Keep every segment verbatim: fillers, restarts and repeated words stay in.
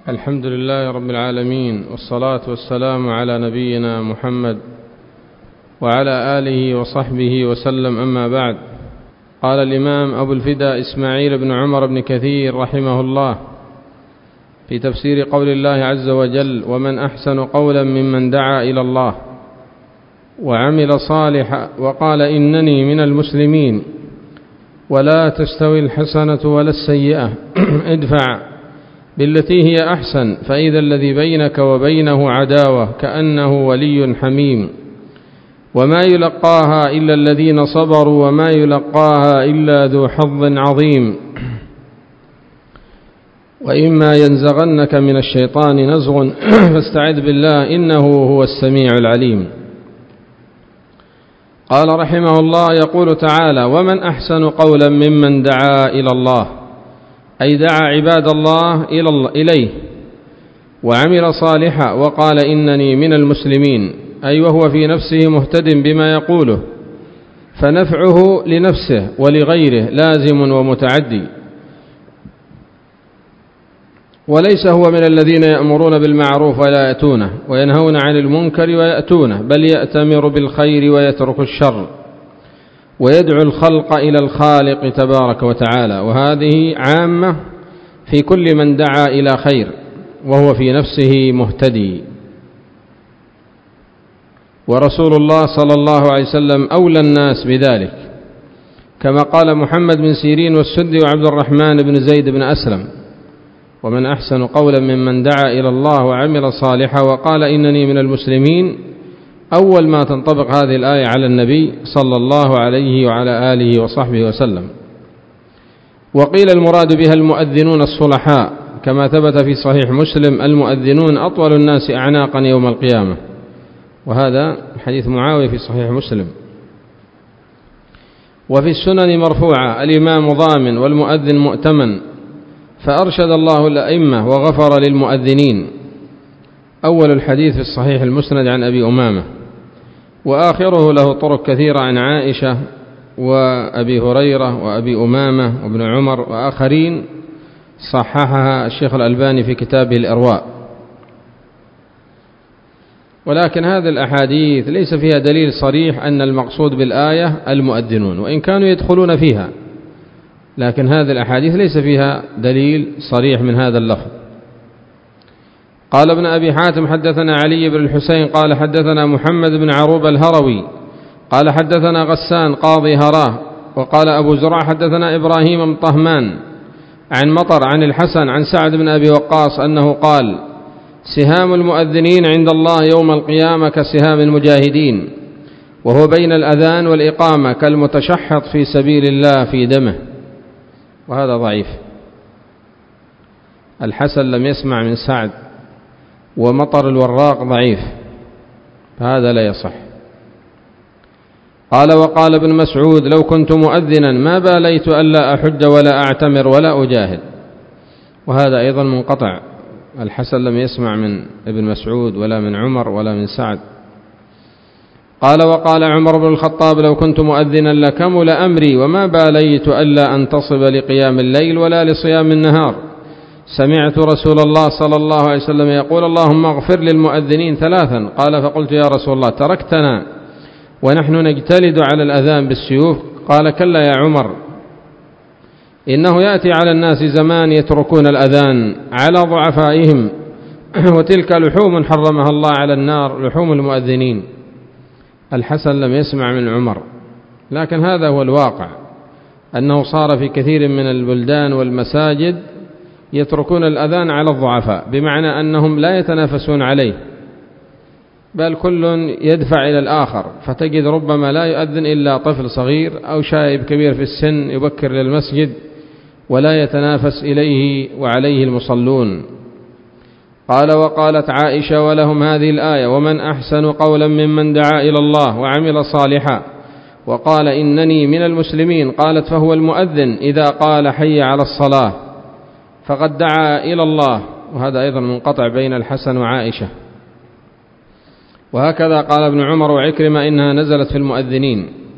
الحمد لله رب العالمين، والصلاة والسلام على نبينا محمد وعلى آله وصحبه وسلم، أما بعد. قال الإمام أبو الفداء إسماعيل بن عمر بن كثير رحمه الله في تفسير قول الله عز وجل: ومن أحسن قولا ممن دعا إلى الله وعمل صالحا وقال إنني من المسلمين ولا تستوي الحسنة ولا السيئة ادفع بالتي هي أحسن فإذا الذي بينك وبينه عداوة كأنه ولي حميم وما يلقاها إلا الذين صبروا وما يلقاها إلا ذو حظ عظيم وإما ينزغنك من الشيطان نزغ فاستعذ بالله إنه هو السميع العليم. قال رحمه الله: يقول تعالى: ومن أحسن قولا ممن دعا إلى الله، أي دعا عباد الله إليه وعمل صالحا وقال إنني من المسلمين، أي وهو في نفسه مهتد بما يقوله، فنفعه لنفسه ولغيره لازم ومتعدي، وليس هو من الذين يأمرون بالمعروف ولا يأتونه وينهون عن المنكر ويأتونه، بل يأتمر بالخير ويترك الشر ويدعو الخلق إلى الخالق تبارك وتعالى، وهذه عامة في كل من دعا إلى خير وهو في نفسه مهتدي. ورسول الله صلى الله عليه وسلم أولى الناس بذلك، كما قال محمد بن سيرين والسدي وعبد الرحمن بن زيد بن أسلم: ومن أحسن قولا ممن دعا إلى الله وعمل صالحا وقال إنني من المسلمين. أول ما تنطبق هذه الآية على النبي صلى الله عليه وعلى آله وصحبه وسلم. وقيل المراد بها المؤذنون الصلحاء، كما ثبت في صحيح مسلم: المؤذنون أطول الناس أعناقا يوم القيامة، وهذا حديث معاوية في صحيح مسلم. وفي السنن مرفوعة: الإمام ضامن والمؤذن مؤتمن، فأرشد الله الأئمة وغفر للمؤذنين. أول الحديث في الصحيح المسند عن أبي أمامة، وآخره له طرق كثيرة عن عائشة وأبي هريرة وأبي أمامة وابن عمر وآخرين، صححها الشيخ الألباني في كتابه الإرواء. ولكن هذه الأحاديث ليس فيها دليل صريح أن المقصود بالآية المؤذنون، وإن كانوا يدخلون فيها، لكن هذه الأحاديث ليس فيها دليل صريح من هذا اللفظ. قال ابن أبي حاتم: حدثنا علي بن الحسين قال حدثنا محمد بن عروبة الهروي قال حدثنا غسان قاضي هراه، وقال أبو زرع حدثنا إبراهيم بن طهمان عن مطر عن الحسن عن سعد بن أبي وقاص أنه قال: سهام المؤذنين عند الله يوم القيامة كسهام المجاهدين، وهو بين الأذان والإقامة كالمتشحط في سبيل الله في دمه. وهذا ضعيف. الحسن لم يسمع من سعد، ومطر الوراق ضعيف، فهذا لا يصح. قال: وقال ابن مسعود: لو كنت مؤذنا ما باليت ألا أحج ولا أعتمر ولا أجاهد. وهذا أيضا منقطع، الحسن لم يسمع من ابن مسعود ولا من عمر ولا من سعد. قال: وقال عمر بن الخطاب: لو كنت مؤذنا لكمل أمري وما باليت ألا أنتصب لقيام الليل ولا لصيام النهار. سمعت رسول الله صلى الله عليه وسلم يقول: اللهم اغفر للمؤذنين ثلاثا. قال: فقلت: يا رسول الله تركتنا ونحن نجتلد على الأذان بالسيوف؟ قال: كلا يا عمر، إنه يأتي على الناس زمان يتركون الأذان على ضعفائهم، وتلك لحوم حرمها الله على النار، لحوم المؤذنين. الحسن لم يسمع من عمر، لكن هذا هو الواقع، أنه صار في كثير من البلدان والمساجد يتركون الأذان على الضعفاء، بمعنى أنهم لا يتنافسون عليه، بل كل يدفع إلى الآخر، فتجد ربما لا يؤذن إلا طفل صغير أو شايب كبير في السن يبكر للمسجد ولا يتنافس إليه وعليه المصلون. قال: وقالت عائشة ولهم هذه الآية: ومن أحسن قولا ممن دعا إلى الله وعمل صالحا وقال إنني من المسلمين. قالت: فهو المؤذن إذا قال حي على الصلاة فقد دعا إلى الله. وهذا أيضا منقطع بين الحسن وعائشة. وهكذا قال ابن عمر وعكرمة إنها نزلت في المؤذنين.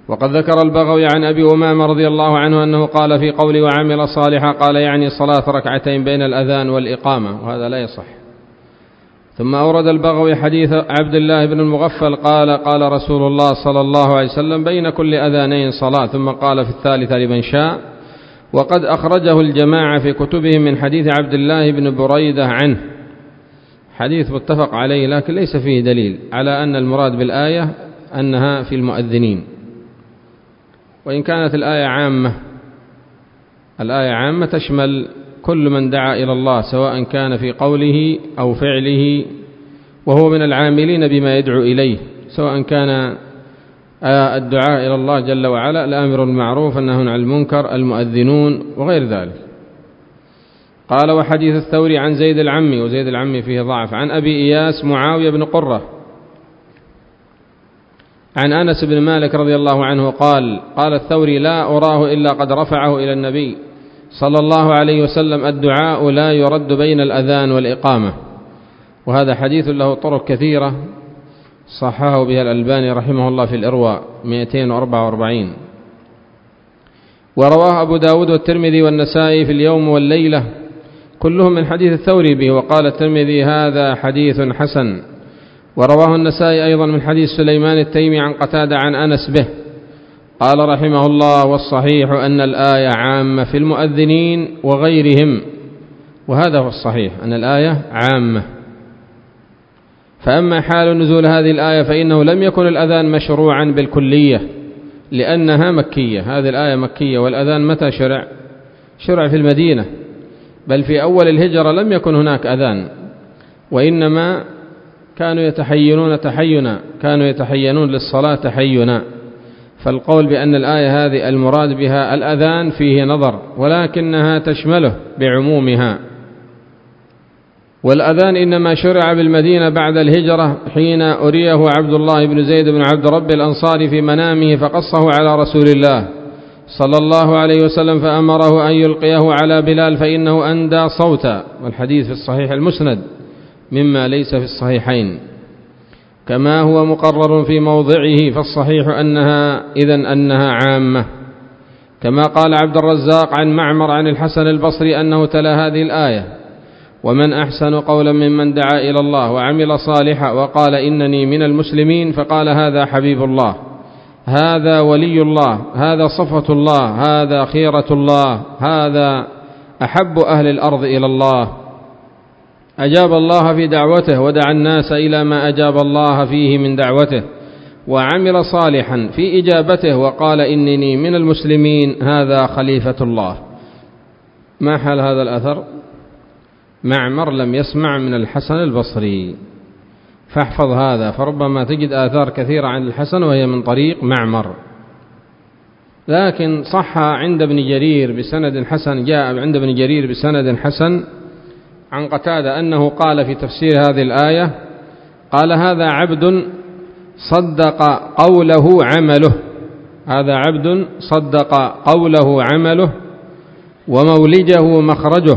وقد ذكر البغوي عن أبي أمامة رضي الله عنه أنه قال في قوله وعمل صالحا قال يعني صلاة ركعتين بين الأذان والإقامة، وهذا لا يصح. ثم أورد البغوي حديث عبد الله بن المغفل قال قال رسول الله صلى الله عليه وسلم بين كل أذانين صلاة، ثم قال في الثالثة لمن شاء، وقد أخرجه الجماعة في كتبهم من حديث عبد الله بن بريدة عنه، حديث متفق عليه لكن ليس فيه دليل على أن المراد بالآية أنها في المؤذنين، وإن كانت الآية عامة، الآية عامة تشمل كل من دعا إلى الله سواء كان في قوله أو فعله وهو من العاملين بما يدعو إليه، سواء كان الدعاء إلى الله جل وعلا الآمر بالمعروف النهي عن المنكر المؤذنون وغير ذلك. قال وحديث الثوري عن زيد العمي، وزيد العمي فيه ضعف، عن أبي إياس معاوية بن قرة عن أنس بن مالك رضي الله عنه قال قال الثوري لا أراه إلا قد رفعه إلى النبي صلى الله عليه وسلم الدعاء لا يرد بين الأذان والإقامة. وهذا حديث له طرق كثيرة صححه بها الألباني رحمه الله في الإرواء مئتين وأربعة وأربعين. ورواه أبو داود والترمذي والنسائي في اليوم والليلة كلهم من حديث الثوري به، وقال الترمذي هذا حديث حسن. ورواه النسائي أيضا من حديث سليمان التيمي عن قتادة عن أنس به. قال رحمه الله والصحيح أن الآية عامة في المؤذنين وغيرهم، وهذا هو الصحيح أن الآية عامة. فأما حال نزول هذه الآية فإنه لم يكن الأذان مشروعا بالكلية لأنها مكية، هذه الآية مكية، والأذان متى شرع؟ شرع في المدينة، بل في أول الهجرة لم يكن هناك أذان، وإنما كانوا يتحينون تحينا، كانوا يتحينون للصلاة تحينا. فالقول بأن الآية هذه المراد بها الأذان فيه نظر، ولكنها تشمله بعمومها. والأذان إنما شرع بالمدينة بعد الهجرة حين أريه عبد الله بن زيد بن عبد رب الأنصاري في منامه فقصه على رسول الله صلى الله عليه وسلم فأمره أن يلقيه على بلال فإنه أندى صوتا، والحديث في الصحيح المسند مما ليس في الصحيحين، كما هو مقرر في موضعه، فالصحيح أنها إذن أنها عامة. كما قال عبد الرزاق عن معمر عن الحسن البصري أنه تلا هذه الآية ومن أحسن قولا ممن دعا إلى الله وعمل صالحا وقال إنني من المسلمين، فقال هذا حبيب الله، هذا ولي الله، هذا صفوة الله، هذا خيرة الله، هذا أحب أهل الأرض إلى الله. أجاب الله في دعوته ودعا الناس إلى ما أجاب الله فيه من دعوته، وعمل صالحا في إجابته وقال إنني من المسلمين، هذا خليفة الله. ما حال هذا الأثر؟ معمر لم يسمع من الحسن البصري، فاحفظ هذا، فربما تجد آثار كثيرة عن الحسن وهي من طريق معمر، لكن صح عند ابن جرير بسند حسن، جاء عند ابن جرير بسند حسن عن قتادة أنه قال في تفسير هذه الآية قال هذا عبد صدق قوله عمله، هذا عبد صدق قوله عمله ومولجه مخرجه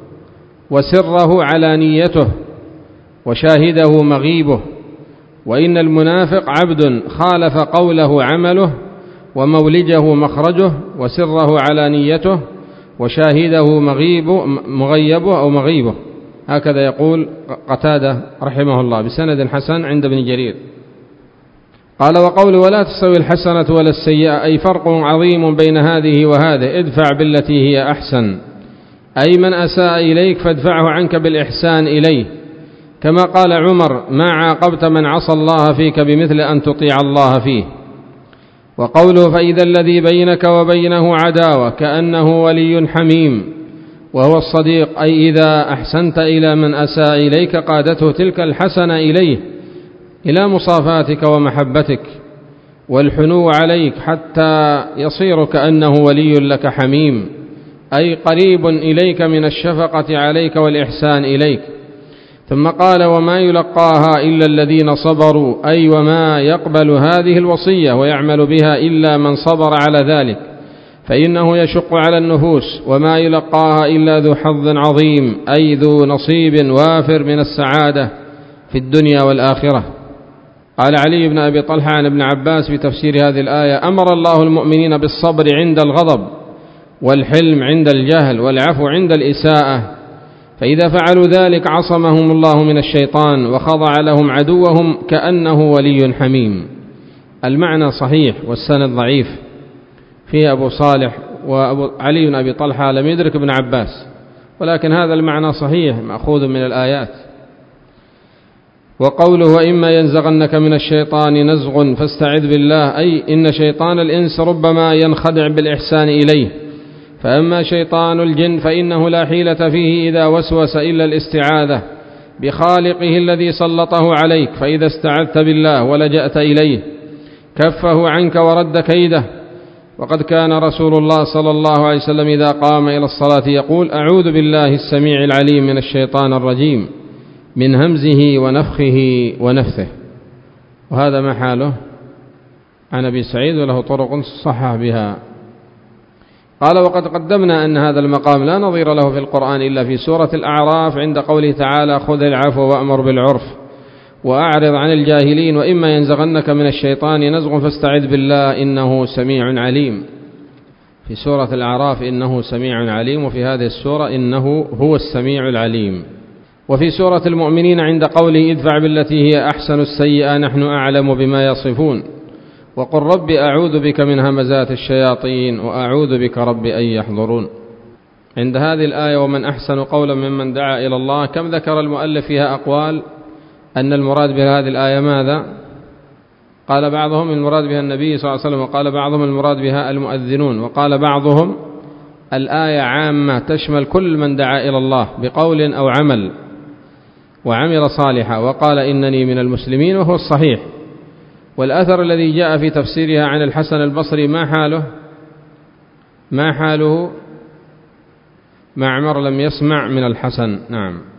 وسره علانيته وشاهده مغيبه. وإن المنافق عبد خالف قوله عمله ومولجه مخرجه وسره علانيته وشاهده مغيبه مغيبه أو مغيبه، هكذا يقول قتادة رحمه الله بسند حسن عند ابن جرير. قال وقوله ولا تستوي الحسنة ولا السيئة أي فرق عظيم بين هذه وهذه، ادفع بالتي هي أحسن، أي من أساء إليك فادفعه عنك بالإحسان إليه، كما قال عمر ما عاقبت من عصى الله فيك بمثل أن تطيع الله فيه. وقوله فإذا الذي بينك وبينه عداوة كأنه ولي حميم وهو الصديق، أي إذا أحسنت إلى من أساء إليك قادته تلك الحسنة إليه إلى مصافاتك ومحبتك والحنو عليك حتى يصير كأنه ولي لك حميم، أي قريب إليك من الشفقة عليك والإحسان إليك. ثم قال وما يلقاها إلا الذين صبروا، أي وما يقبل هذه الوصية ويعمل بها إلا من صبر على ذلك، فإنه يشق على النفوس، وما يلقاها إلا ذو حظ عظيم، أي ذو نصيب وافر من السعادة في الدنيا والآخرة. قال علي بن أبي طلحة عن ابن عباس في تفسير هذه الآية: أمر الله المؤمنين بالصبر عند الغضب، والحلم عند الجهل، والعفو عند الإساءة، فإذا فعلوا ذلك عصمهم الله من الشيطان وخضع لهم عدوهم كأنه ولي حميم. المعنى صحيح والسند ضعيف في أبو صالح، وعلي بن أبي طلحة لم يدرك ابن عباس، ولكن هذا المعنى صحيح مأخوذ من الآيات. وقوله: وإما ينزغنك من الشيطان نزغ فاستعذ بالله، أي إن شيطان الإنس ربما ينخدع بالإحسان إليه، فأما شيطان الجن فإنه لا حيلة فيه إذا وسوس إلا الاستعاذة بخالقه الذي سلطه عليك، فإذا استعذت بالله ولجأت إليه كفه عنك ورد كيده. وقد كان رسول الله صلى الله عليه وسلم إذا قام إلى الصلاة يقول: أعوذ بالله السميع العليم من الشيطان الرجيم من همزه ونفخه ونفثه. وهذا ما حاله عن أبي سعيد، وله طرق صحح بها. قال: وقد قدمنا أن هذا المقام لا نظير له في القرآن إلا في سورة الأعراف عند قوله تعالى: خذ العفو وأمر بالعرف وأعرض عن الجاهلين، وإما ينزغنك من الشيطان نزغ فاستعذ بالله إنه سميع عليم. في سورة الأعراف إنه سميع عليم، وفي هذه السورة إنه هو السميع العليم. وفي سورة المؤمنين عند قوله: ادفع بالتي هي أحسن السيئة نحن أعلم بما يصفون، وقل رب أعوذ بك من همزات الشياطين وأعوذ بك رب أن يحضرون. عند هذه الآية: ومن أحسن قولا ممن دعا إلى الله، كم ذكر المؤلف فيها أقوال أن المراد بهذه الآية ماذا؟ قال بعضهم المراد بها النبي صلى الله عليه وسلم، وقال بعضهم المراد بها المؤذنون، وقال بعضهم الآية عامة تشمل كل من دعا إلى الله بقول أو عمل وعمل صالحا، وقال إنني من المسلمين، وهو الصحيح. والأثر الذي جاء في تفسيرها عن الحسن البصري ما حاله؟ ما حاله؟ معمر لم يسمع من الحسن. نعم.